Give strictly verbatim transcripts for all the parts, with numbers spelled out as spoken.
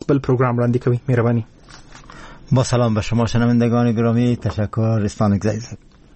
خپل پروگرام وړاندې کوي. مهرباني. با سلام به شما شنوندگان گرامی. تشکر استانک زیزد.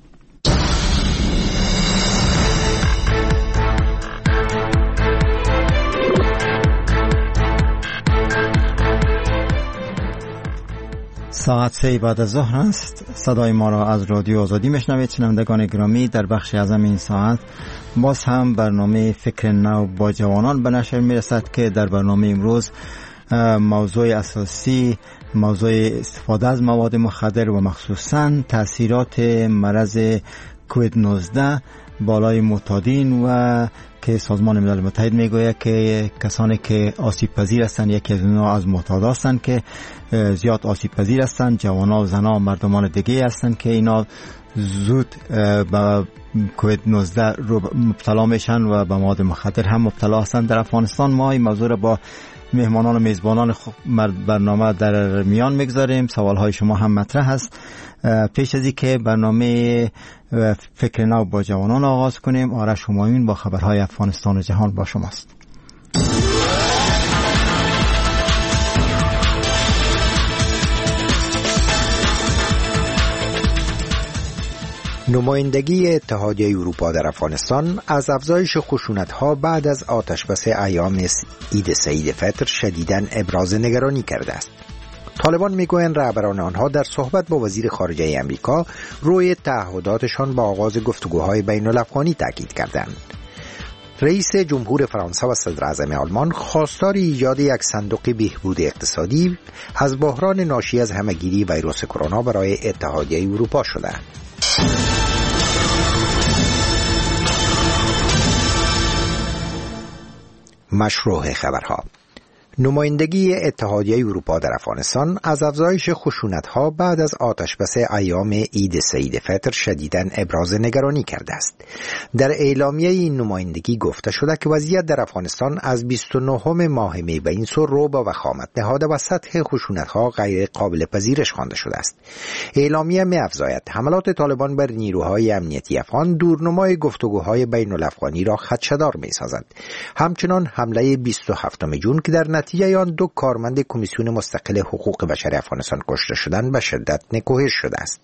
ساعت سه بعد از ظهر است. صدای ما را از رادیو آزادی میشنوید. شنوندگان گرامی، در بخش اعظم این ساعت باز هم برنامه فکر نو با جوانان به نشر میرسد که در برنامه امروز موضوع اساسی موضوع استفاده از مواد مخدر و مخصوصاً تأثیرات مرض کووید نوزده بالای معتادین و که سازمان ملل متحد میگوید که کسانی که آسیب پذیر هستند، یکی از اونها از معتادا هستند که زیاد آسیب پذیر هستند، جوانا و زنا و مردمان دیگه هستند که اینا زود به کووید نوزده رو مبتلا میشن و به مواد مخدر هم مبتلا هستند. در افغانستان ما این موضوع را با مهمانان و میزبانان برنامه در میان میگذاریم. سوالهای شما هم مطرح هست. پیش از اینکه برنامه فکر نو با جوانان آغاز کنیم، آرش همایون با خبرهای افغانستان و جهان با شماست. نمایندگی اتحادیه اروپا در افغانستان از افزایش خشونت‌ها بعد از آتشبس ایام عید سعید فطر شدیداً ابراز نگرانی کرده است. طالبان میگویند رهبران آنها در صحبت با وزیر خارجه آمریکا روی تعهداتشان با آغاز گفتگوهای بین الافغانی تاکید کردند. رئیس جمهور فرانسه و صدر اعظم آلمان خواستار ایجاد یک صندوق بهبود اقتصادی از بحران ناشی از همهگیری ویروس کرونا برای اتحادیه اروپا شدند. مشروع خبرها. نمایندگی اتحادیه اروپا در افغانستان از افزایش خشونت‌ها بعد از آتشبس ایام عید سعید فطر شدیداً ابراز نگرانی کرده است. در اعلامیه این نمایندگی گفته شده که وضعیت در افغانستان از بیست و نهم ماه می به این سو رو به وخامت نهاده و سطح خشونت‌ها غیر قابل پذیرش خوانده شده است. اعلامیه می‌افزاید حملات طالبان بر نیروهای امنیتی افغان دورنمای گفتگوهای بین الافغانی را خدشه‌دار می‌سازد. همچنان حمله بیست و هفتم جون که در نتیجه آن دو کارمند کمیسیون مستقل حقوق بشر افغانستان کشته شدند به شدت نکوهش شده است.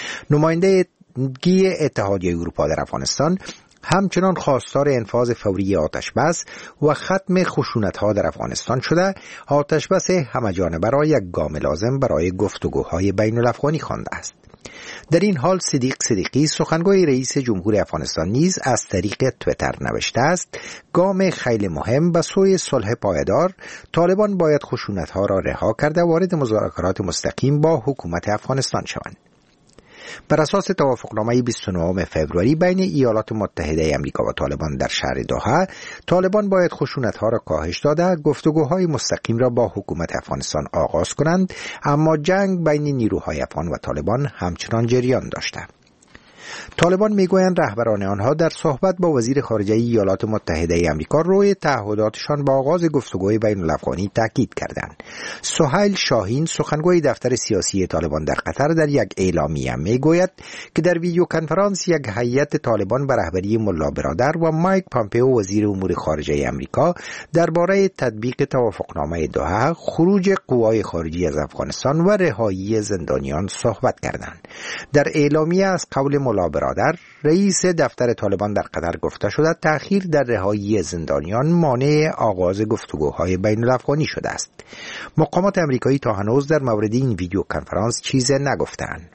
نمایندگی اتحادیه اروپا در افغانستان همچنان خواستار انفاذ فوری آتشبس و ختم خشونت‌ها در افغانستان شده. آتشبس همه‌جانبه را یک گام لازم برای گفتگوهای بین الافغانی خوانده است. در این حال صدیق صدیقی سخنگوی رئیس جمهور افغانستان نیز از طریق تویتر نوشته است گام خیلی مهم به سوی صلح پایدار. طالبان باید خشونت‌ها را رها کرده وارد مذاکرات مستقیم با حکومت افغانستان شوند. بر اساس توافقنامه بیست و نهم فوریه بین ایالات متحده آمریکا و طالبان در شهر دوحه، طالبان باید خشونت‌ها را کاهش داده گفتگوهای مستقیم را با حکومت افغانستان آغاز کنند، اما جنگ بین نیروهای افغان و طالبان همچنان جریان داشته. طالبان میگویند رهبران آنها در صحبت با وزیر خارجه ایالات متحده آمریکا روی تعهداتشان با آغاز گفتگوی بین الافغانی تاکید کردند. سهیل شاهین سخنگوی دفتر سیاسی طالبان در قطر در یک اعلامیه میگوید که در ویدیو کنفرانس یک هیئت طالبان به رهبری ملا برادر و مایک پامپئو وزیر امور خارجه آمریکا درباره تطبیق توافقنامه دوحه، خروج قوای خارجی از افغانستان و رهایی زندانیان صحبت کردند. در اعلامیه از قول ملا برادر رئیس دفتر طالبان در قطر گفته شده تأخیر در رهایی زندانیان مانع آغاز گفتگوهای بین الافغانی شده است. مقامات امریکایی تا هنوز در مورد این ویدیو کنفرانس چیزی نگفتند.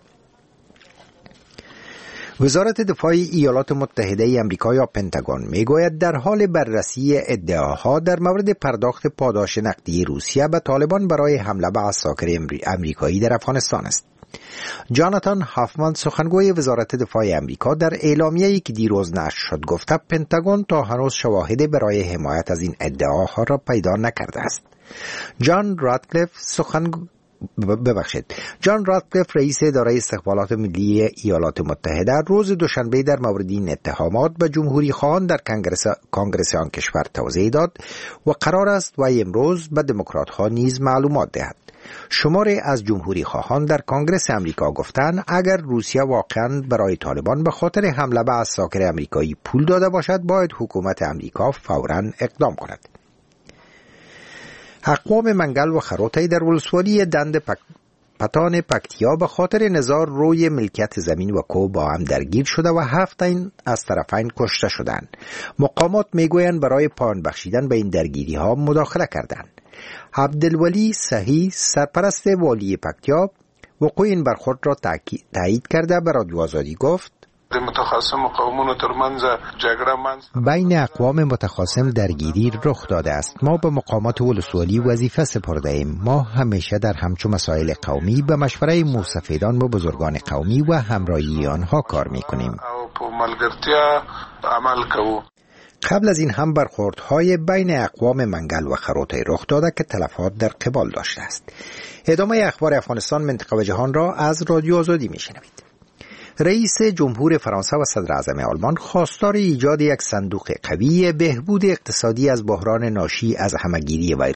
وزارت دفاع ایالات متحده آمریکا یا پنتاگون میگوید در حال بررسی ادعاها در مورد پرداخت پاداش نقدی روسیه به طالبان برای حمله به عساکر امریکایی در افغانستان است. جاناتان هافمان سخنگوی وزارت دفاع آمریکا در اعلامیه‌ای که دیروز نشر شد گفته پنتاگون تا هنوز شواهدی برای حمایت از این ادعاها را پیدا نکرده است. جان راتکلیف سخنگوی ببخشید جان راتکلیف رئیس اداره استخبارات ملی ایالات متحده روز دوشنبه در مورد این اتهامات به جمهوری خواهان در کنگره کانگرس آن کشور توضیح داد و قرار است و امروز به دموکرات ها نیز معلومات دهد. شماری از جمهوری خواهان در کانگرس امریکا گفتند اگر روسیه واقعا برای طالبان به خاطر حمله به عساکر امریکایی پول داده باشد باید حکومت امریکا فوراً اقدام کند. اقوام منگل و خروطی در ولسوالی دند پک... پتان پکتیا به خاطر نزاع روی ملکیت زمین و کوه با هم درگیر شده و هفت این از طرفین کشته شدند. مقامات میگویند برای پایان بخشیدن به این درگیری ها مداخله کردند. عبدالولی صحیح سرپرست والی پکتیا وقوع این برخورد را تایید کرده به رادیو آزادی گفت متخاصم قومونو ترمنځ جګړه منځ بین اقوام متخاصم درگیری رخ داده است. ما به مقامات ولسوالی وظیفه سپرده ایم. ما همیشه در همچو مسائل قومی به مشوره موسفیدان و بزرگان قومی و همراهی آنها کار میکنیم. قبل از این هم برخوردهای بین اقوام منگل و خروطی رخ داده که تلفات در قبال داشته است. ادامه اخبار افغانستان منطقه و جهان را از رادیو آزادی میشنوید. رئیس جمهور فرانسه و صدر اعظم آلمان خواستار ایجاد یک صندوق قوی بهبود اقتصادی از بحران ناشی از همهگیری